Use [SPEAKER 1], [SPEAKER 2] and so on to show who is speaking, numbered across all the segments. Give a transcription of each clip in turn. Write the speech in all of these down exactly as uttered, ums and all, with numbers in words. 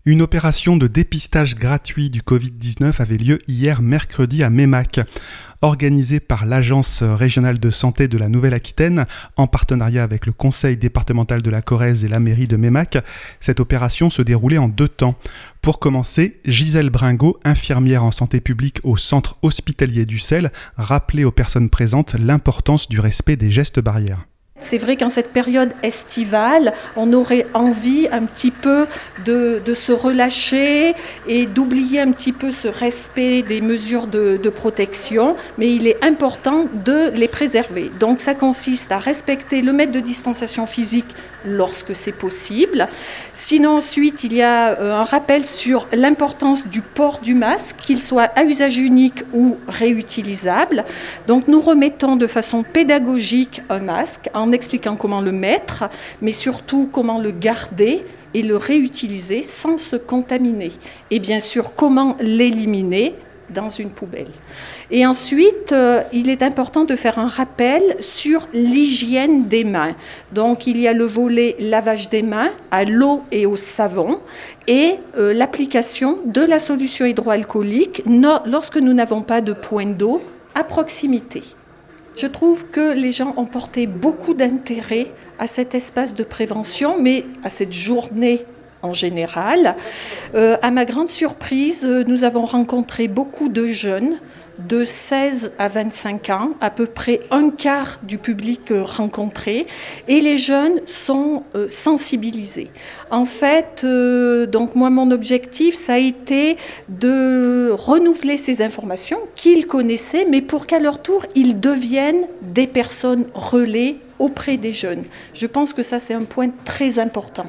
[SPEAKER 1] Une opération de dépistage gratuit du covid dix-neuf avait lieu hier mercredi à Meymac. Organisée par l'Agence régionale de santé de la Nouvelle-Aquitaine, en partenariat avec le conseil départemental de la Corrèze et la mairie de Meymac, cette opération se déroulait en deux temps. Pour commencer, Gisèle Bringot, infirmière en santé publique au centre hospitalier d'Ussel, rappelait aux personnes présentes l'importance du respect des gestes barrières.
[SPEAKER 2] C'est vrai qu'en cette période estivale, on aurait envie un petit peu de, de se relâcher et d'oublier un petit peu ce respect des mesures de, de protection, mais il est important de les préserver. Donc ça consiste à respecter le mètre de distanciation physique lorsque c'est possible. Sinon ensuite, il y a un rappel sur l'importance du port du masque, qu'il soit à usage unique ou réutilisable. Donc nous remettons de façon pédagogique un masque en expliquant comment le mettre, mais surtout comment le garder et le réutiliser sans se contaminer. Et bien sûr, comment l'éliminer dans une poubelle. Et ensuite, euh, il est important de faire un rappel sur l'hygiène des mains. Donc, il y a le volet lavage des mains à l'eau et au savon et euh, l'application de la solution hydroalcoolique no- lorsque nous n'avons pas de point d'eau à proximité. Je trouve que les gens ont porté beaucoup d'intérêt à cet espace de prévention, mais à cette journée en général. Euh, à ma grande surprise, nous avons rencontré beaucoup de jeunes de seize à vingt-cinq ans, à peu près un quart du public rencontré, et les jeunes sont euh, sensibilisés. En fait, euh, donc moi, mon objectif, ça a été de renouveler ces informations qu'ils connaissaient, mais pour qu'à leur tour, ils deviennent des personnes relais auprès des jeunes. Je pense que ça, c'est un point très important.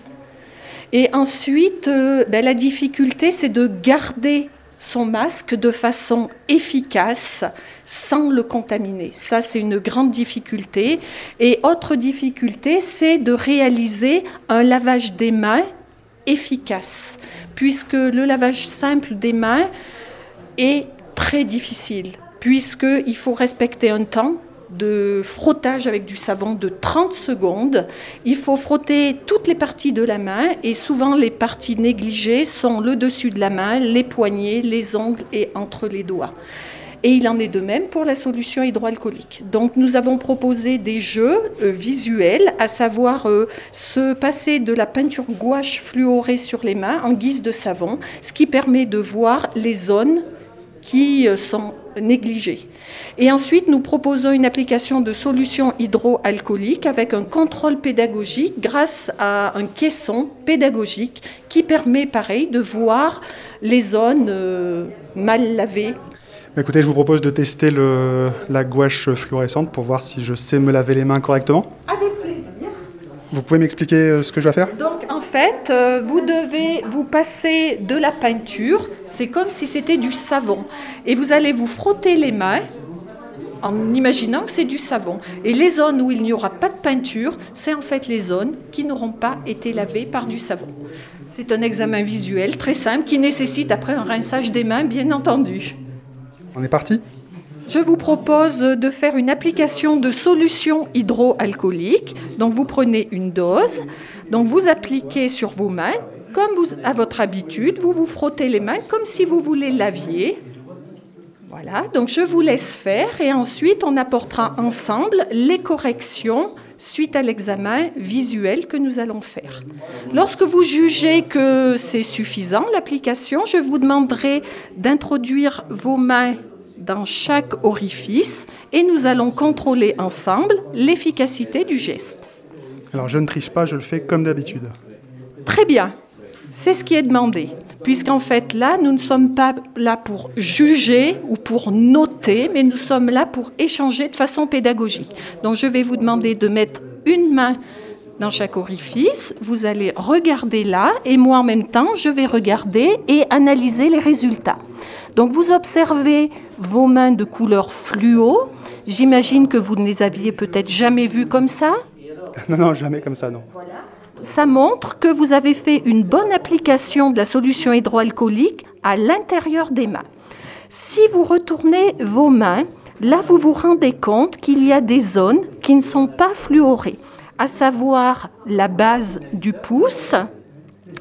[SPEAKER 2] Et ensuite, euh, ben, la difficulté, c'est de garder son masque de façon efficace sans le contaminer. Ça, c'est une grande difficulté. Et autre difficulté, c'est de réaliser un lavage des mains efficace, puisque le lavage simple des mains est très difficile, puisqu'il faut respecter un temps de frottage avec du savon de trente secondes. Il faut frotter toutes les parties de la main et souvent les parties négligées sont le dessus de la main, les poignets, les ongles et entre les doigts. Et il en est de même pour la solution hydroalcoolique. Donc nous avons proposé des jeux euh, visuels, à savoir euh, se passer de la peinture gouache fluorée sur les mains en guise de savon, ce qui permet de voir les zones qui sont négligées. Et ensuite, nous proposons une application de solution hydroalcoolique avec un contrôle pédagogique grâce à un caisson pédagogique qui permet, pareil, de voir les zones euh, mal lavées.
[SPEAKER 1] Écoutez, je vous propose de tester le, la gouache fluorescente pour voir si je sais me laver les mains correctement.
[SPEAKER 2] Avec plaisir.
[SPEAKER 1] Vous pouvez m'expliquer ce que je dois faire ?
[SPEAKER 2] Donc, en fait, euh, vous devez vous passer de la peinture. C'est comme si c'était du savon. Et vous allez vous frotter les mains en imaginant que c'est du savon. Et les zones où il n'y aura pas de peinture, c'est en fait les zones qui n'auront pas été lavées par du savon. C'est un examen visuel très simple qui nécessite après un rinçage des mains, bien entendu.
[SPEAKER 1] On est parti ?
[SPEAKER 2] Je vous propose de faire une application de solution hydroalcoolique. Donc vous prenez une dose, donc vous appliquez sur vos mains, comme vous, à votre habitude, vous vous frottez les mains comme si vous vous les laviez. Voilà, donc je vous laisse faire et ensuite on apportera ensemble les corrections suite à l'examen visuel que nous allons faire. Lorsque vous jugez que c'est suffisant, l'application, je vous demanderai d'introduire vos mains dans chaque orifice et nous allons contrôler ensemble l'efficacité du geste.
[SPEAKER 1] Alors je ne triche pas, je le fais comme d'habitude.
[SPEAKER 2] Très bien, c'est ce qui est demandé, puisqu'en fait là, nous ne sommes pas là pour juger ou pour noter, mais nous sommes là pour échanger de façon pédagogique. Donc je vais vous demander de mettre une main dans chaque orifice, vous allez regarder là, et moi en même temps, je vais regarder et analyser les résultats. Donc vous observez vos mains de couleur fluo. J'imagine que vous ne les aviez peut-être jamais vues comme ça.
[SPEAKER 1] Non, non, jamais comme ça, non.
[SPEAKER 2] Voilà. Ça montre que vous avez fait une bonne application de la solution hydroalcoolique à l'intérieur des mains. Si vous retournez vos mains, là vous vous rendez compte qu'il y a des zones qui ne sont pas fluorées, à savoir la base du pouce,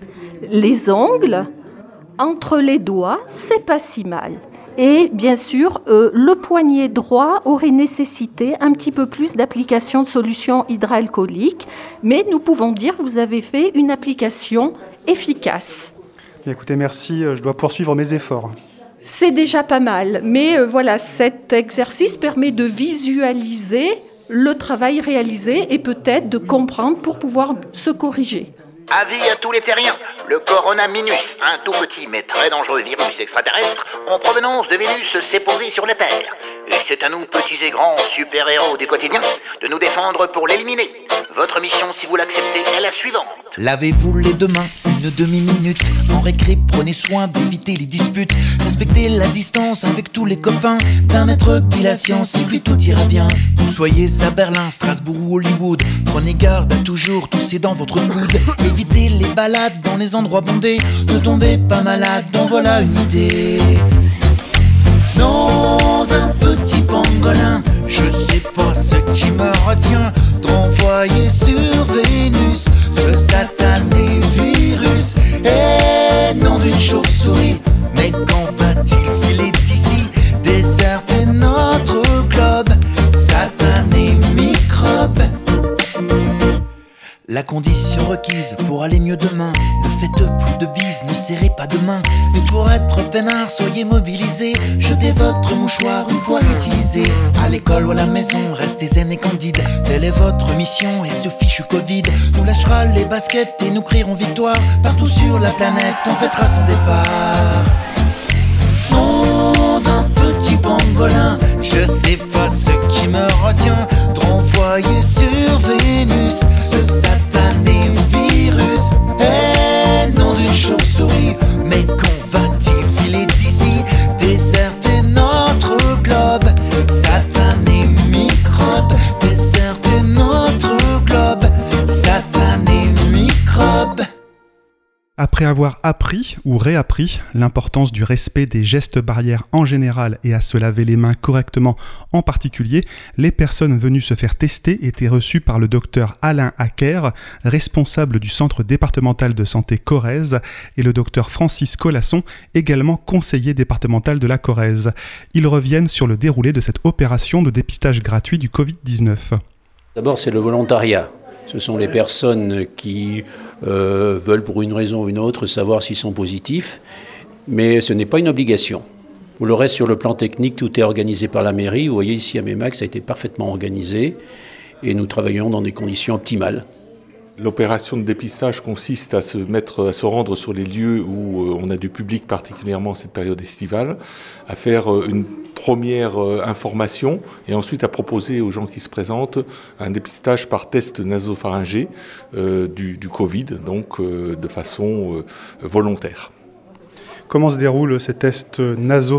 [SPEAKER 2] les ongles, entre les doigts, c'est pas si mal. Et bien sûr, euh, le poignet droit aurait nécessité un petit peu plus d'application de solution hydroalcoolique, mais nous pouvons dire que vous avez fait une application efficace.
[SPEAKER 1] Bien, écoutez, merci, je dois poursuivre mes efforts.
[SPEAKER 2] C'est déjà pas mal, mais euh, voilà, cet exercice permet de visualiser le travail réalisé et peut-être de comprendre pour pouvoir se corriger.
[SPEAKER 3] Avis à tous les terriens, le coronavirus, un tout petit mais très dangereux virus extraterrestre en provenance de Vénus, s'est posé sur la Terre. Et c'est à nous, petits et grands super-héros du quotidien, de nous défendre pour l'éliminer. Votre mission, si vous l'acceptez, est la suivante.
[SPEAKER 4] Lavez-vous les deux mains, une demi-minute. En récré, prenez soin d'éviter les disputes. Respectez la distance avec tous les copains. D'un maître dit la science et puis tout ira bien. Vous soyez à Berlin, Strasbourg ou Hollywood, prenez garde à toujours tousser dans votre coude. Évitez les balades dans les endroits bondés. Ne tombez pas malade, donc voilà une idée. Nom d'un petit pangolin, je sais pas ce qui me retient d'envoyer sur Vénus ce satané virus. Et nom d'une chauve-souris, mais quand va-t-il filer d'ici, déserter notre globe, satané microbe. La condition requise pour aller mieux demain, ne faites plus de bises, ne serrez pas de main. Mais pour être peinard, soyez mobilisés. Jetez votre mouchoir une fois utilisé. À l'école ou à la maison, restez zen et candide. Telle est votre mission et ce fichu Covid nous lâchera les baskets et nous crierons victoire. Partout sur la planète, on fêtera son départ. Nom d'un petit pangolin, je sais pas ce qui me retient de renvoyer sur Vénus ce satané virus. Et nom d'une chauve-souris, mais quand va-t-il filer d'ici, déserter notre globe, satané microbe, déserter notre globe, satané microbe.
[SPEAKER 1] Après avoir appris ou réappris l'importance du respect des gestes barrières en général et à se laver les mains correctement en particulier, les personnes venues se faire tester étaient reçues par le docteur Alain Acker, responsable du centre départemental de santé Corrèze, et le docteur Francis Colasson, également conseiller départemental de la Corrèze. Ils reviennent sur le déroulé de cette opération de dépistage gratuit du covid dix-neuf.
[SPEAKER 5] D'abord, c'est le volontariat. Ce sont les personnes qui euh, veulent pour une raison ou une autre savoir s'ils sont positifs, mais ce n'est pas une obligation. Pour le reste, sur le plan technique, tout est organisé par la mairie. Vous voyez ici à Meymac, ça a été parfaitement organisé et nous travaillons dans des conditions optimales.
[SPEAKER 6] L'opération de dépistage consiste à se mettre, à se rendre sur les lieux où on a du public, particulièrement en cette période estivale, à faire une première information et ensuite à proposer aux gens qui se présentent un dépistage par test nasopharyngé euh, du, du Covid, donc euh, de façon euh, volontaire.
[SPEAKER 1] Comment se déroulent ces tests nasopharyngés ?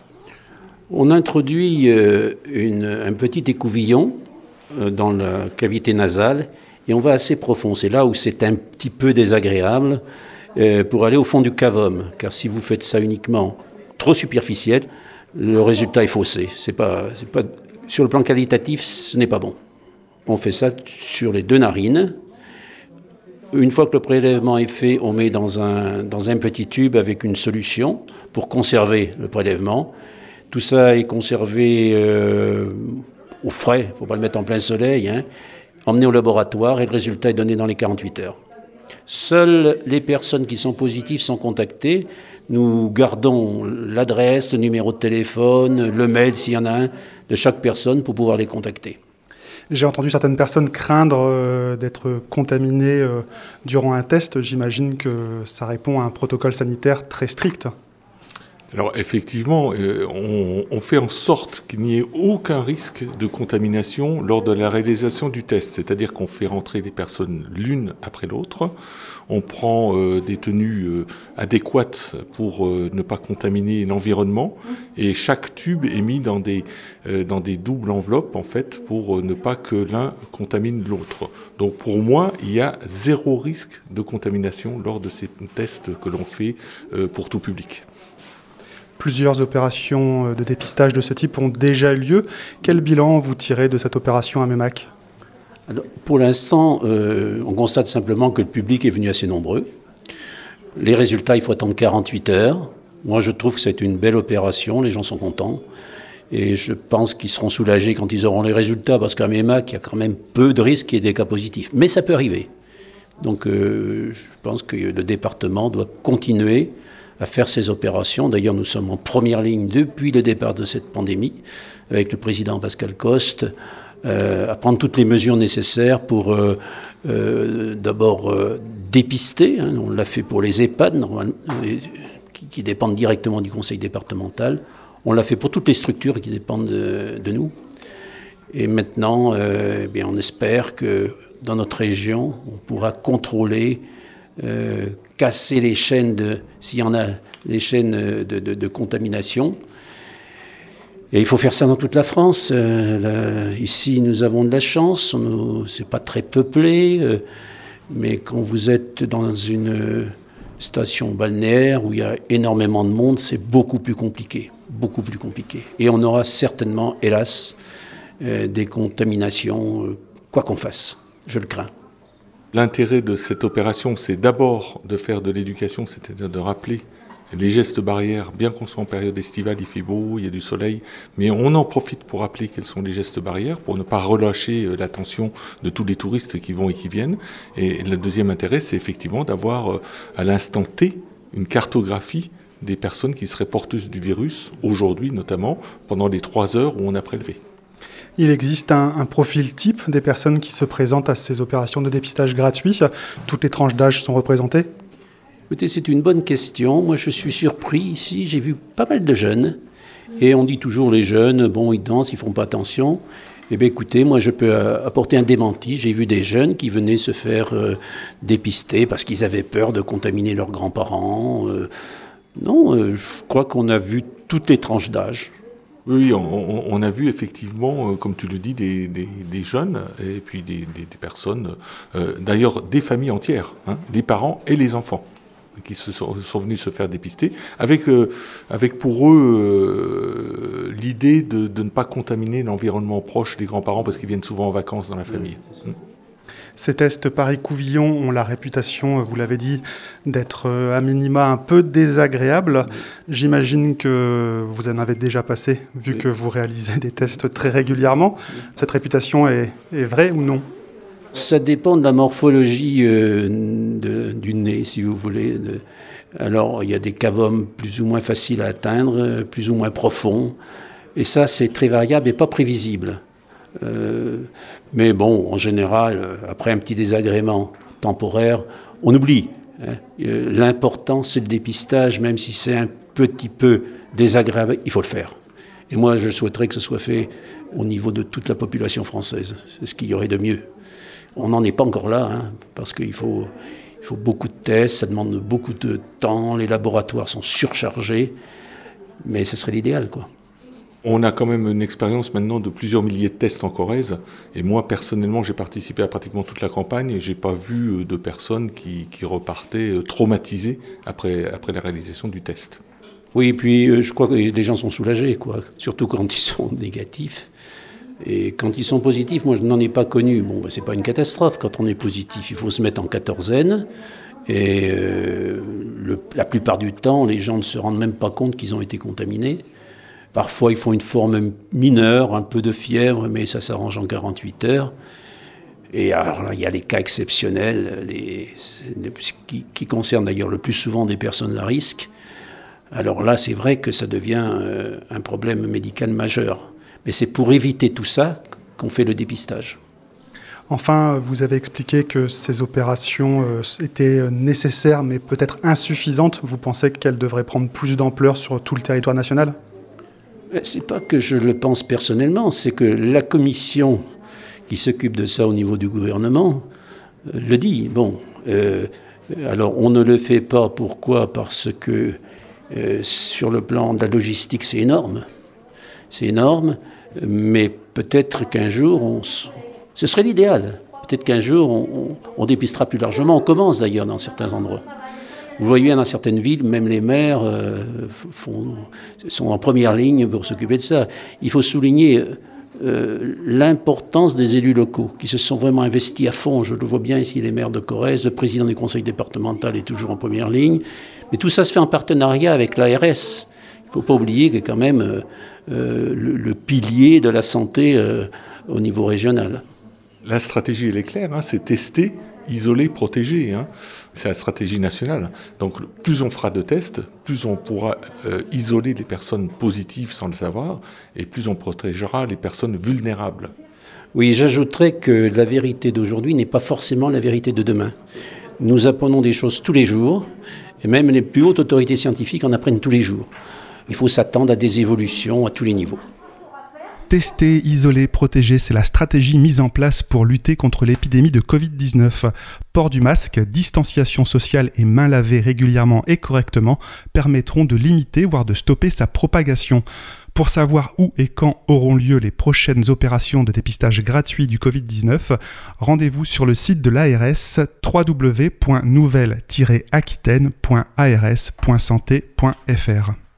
[SPEAKER 5] On introduit euh, une, un petit écouvillon euh, dans la cavité nasale. Et on va assez profond, c'est là où c'est un petit peu désagréable euh, pour aller au fond du cavum. Car si vous faites ça uniquement trop superficiel, le résultat est faussé. C'est pas, c'est pas, sur le plan qualitatif, ce n'est pas bon. On fait ça sur les deux narines. Une fois que le prélèvement est fait, on met dans un, dans un petit tube avec une solution pour conserver le prélèvement. Tout ça est conservé euh, au frais, il ne faut pas le mettre en plein soleil, hein. Emmené au laboratoire et le résultat est donné dans les quarante-huit heures. Seules les personnes qui sont positives sont contactées. Nous gardons l'adresse, le numéro de téléphone, le mail s'il y en a un, de chaque personne pour pouvoir les contacter.
[SPEAKER 1] J'ai entendu certaines personnes craindre euh, d'être contaminées euh, durant un test. J'imagine que ça répond à un protocole sanitaire très strict.
[SPEAKER 6] Alors effectivement, euh, on, on fait en sorte qu'il n'y ait aucun risque de contamination lors de la réalisation du test. C'est-à-dire qu'on fait rentrer les personnes l'une après l'autre. On prend euh, des tenues euh, adéquates pour euh, ne pas contaminer l'environnement. Et chaque tube est mis dans des, euh, dans des doubles enveloppes, en fait, pour euh, ne pas que l'un contamine l'autre. Donc pour moi, il y a zéro risque de contamination lors de ces tests que l'on fait euh, pour tout public.
[SPEAKER 1] Plusieurs opérations de dépistage de ce type ont déjà eu lieu. Quel bilan vous tirez de cette opération à Meymac ?
[SPEAKER 5] Alors, pour l'instant, euh, on constate simplement que le public est venu assez nombreux. Les résultats, il faut attendre quarante-huit heures. Moi, je trouve que c'est une belle opération, les gens sont contents. Et je pense qu'ils seront soulagés quand ils auront les résultats, parce qu'à Meymac, il y a quand même peu de risques qu'il y ait des cas positifs. Mais ça peut arriver. Donc euh, je pense que le département doit continuer à faire ces opérations. D'ailleurs, nous sommes en première ligne depuis le départ de cette pandémie, avec le président Pascal Coste, euh, à prendre toutes les mesures nécessaires pour euh, euh, d'abord euh, dépister. Hein, on l'a fait pour les EHPAD, normalement, euh, qui, qui dépendent directement du conseil départemental. On l'a fait pour toutes les structures qui dépendent de, de nous. Et maintenant, euh, eh bien, on espère que dans notre région, on pourra contrôler, euh, casser les chaînes, de, s'il y en a, les chaînes de, de, de contamination. Et il faut faire ça dans toute la France. Euh, là, ici, nous avons de la chance. On, c'est pas très peuplé, euh, mais quand vous êtes dans une station balnéaire où il y a énormément de monde, c'est beaucoup plus compliqué, beaucoup plus compliqué. Et on aura certainement, hélas, euh, des contaminations, euh, quoi qu'on fasse. Je le crains.
[SPEAKER 6] L'intérêt de cette opération, c'est d'abord de faire de l'éducation, c'est-à-dire de rappeler les gestes barrières, bien qu'on soit en période estivale, il fait beau, il y a du soleil, mais on en profite pour rappeler quels sont les gestes barrières, pour ne pas relâcher l'attention de tous les touristes qui vont et qui viennent. Et le deuxième intérêt, c'est effectivement d'avoir à l'instant T une cartographie des personnes qui seraient porteuses du virus, aujourd'hui notamment, pendant les trois heures où on a prélevé.
[SPEAKER 1] Il existe un, un profil type des personnes qui se présentent à ces opérations de dépistage gratuit. Toutes les tranches d'âge sont représentées ?
[SPEAKER 5] Écoutez, c'est une bonne question. Moi, je suis surpris ici. J'ai vu pas mal de jeunes. Et on dit toujours, les jeunes, bon, ils dansent, ils font pas attention. Eh bien, écoutez, moi, je peux apporter un démenti. J'ai vu des jeunes qui venaient se faire euh, dépister parce qu'ils avaient peur de contaminer leurs grands-parents. Euh, non, euh, je crois qu'on a vu toutes les tranches d'âge.
[SPEAKER 6] Oui, on, on a vu effectivement, comme tu le dis, des, des, des jeunes et puis des, des, des personnes, euh, d'ailleurs des familles entières, hein, les parents et les enfants, qui se sont, sont venus se faire dépister, avec, euh, avec pour eux euh, l'idée de, de ne pas contaminer l'environnement proche des grands-parents parce qu'ils viennent souvent en vacances dans la famille. Oui,
[SPEAKER 1] Ces tests Paris-Couvillon ont la réputation, vous l'avez dit, d'être à minima un peu désagréables. Oui. J'imagine que vous en avez déjà passé, vu oui. que vous réalisez des tests très régulièrement. Oui. Cette réputation est, est vraie ou non ?
[SPEAKER 5] Ça dépend de la morphologie euh, de, du nez, si vous voulez. De... Alors, il y a des cavums plus ou moins faciles à atteindre, plus ou moins profonds. Et ça, c'est très variable et pas prévisible. Euh, mais bon, en général, après un petit désagrément temporaire, on oublie. Hein. Euh, l'important, c'est le dépistage, même si c'est un petit peu désagréable, il faut le faire. Et moi, je souhaiterais que ce soit fait au niveau de toute la population française. C'est ce qu'il y aurait de mieux. On n'en est pas encore là, hein, parce qu'il faut, il faut beaucoup de tests, ça demande beaucoup de temps, les laboratoires sont surchargés, mais ce serait l'idéal, quoi.
[SPEAKER 6] On a quand même une expérience maintenant de plusieurs milliers de tests en Corrèze. Et moi, personnellement, j'ai participé à pratiquement toute la campagne et j'ai pas vu de personnes qui, qui repartaient traumatisées après, après la réalisation du test.
[SPEAKER 5] Oui, et puis je crois que les gens sont soulagés, quoi. Surtout quand ils sont négatifs. Et quand ils sont positifs, moi je n'en ai pas connu. Bon, ben, c'est pas une catastrophe. Quand on est positif, il faut se mettre en quatorzaine. Et euh, le, la plupart du temps, les gens ne se rendent même pas compte qu'ils ont été contaminés. Parfois, ils font une forme mineure, un peu de fièvre, mais ça s'arrange en quarante-huit heures. Et alors là, il y a les cas exceptionnels, les, les, qui, qui concernent d'ailleurs le plus souvent des personnes à risque. Alors là, c'est vrai que ça devient euh, un problème médical majeur. Mais c'est pour éviter tout ça qu'on fait le dépistage.
[SPEAKER 1] Enfin, vous avez expliqué que ces opérations euh, étaient nécessaires, mais peut-être insuffisantes. Vous pensez qu'elles devraient prendre plus d'ampleur sur tout le territoire national ?
[SPEAKER 5] C'est pas que je le pense personnellement, c'est que la commission qui s'occupe de ça au niveau du gouvernement euh, le dit. Bon, euh, alors on ne le fait pas. Pourquoi ? Parce que euh, sur le plan de la logistique, c'est énorme. C'est énorme, mais peut-être qu'un jour, on, ce serait l'idéal. Peut-être qu'un jour, on, on, on dépistera plus largement. On commence d'ailleurs dans certains endroits. Vous voyez bien dans certaines villes, même les maires euh, font, sont en première ligne pour s'occuper de ça. Il faut souligner, euh, l'importance des élus locaux qui se sont vraiment investis à fond. Je le vois bien ici, les maires de Corrèze, le président du conseil départemental est toujours en première ligne. Mais tout ça se fait en partenariat avec l'A R S. Il ne faut pas oublier que quand même euh, euh, le, le pilier de la santé euh, au niveau régional.
[SPEAKER 6] La stratégie, elle est claire, hein, c'est tester, isoler, protéger. Hein. C'est la stratégie nationale. Donc plus on fera de tests, plus on pourra euh, isoler les personnes positives sans le savoir, et plus on protégera les personnes vulnérables.
[SPEAKER 5] Oui, j'ajouterais que la vérité d'aujourd'hui n'est pas forcément la vérité de demain. Nous apprenons des choses tous les jours, et même les plus hautes autorités scientifiques en apprennent tous les jours. Il faut s'attendre à des évolutions à tous les niveaux.
[SPEAKER 1] Tester, isoler, protéger, c'est la stratégie mise en place pour lutter contre l'épidémie de covid dix-neuf. Port du masque, distanciation sociale et mains lavées régulièrement et correctement permettront de limiter, voire de stopper sa propagation. Pour savoir où et quand auront lieu les prochaines opérations de dépistage gratuit du covid dix-neuf, rendez-vous sur le site de l'A R S w w w point nouvelle tiret aquitaine point a r s point santé point f r.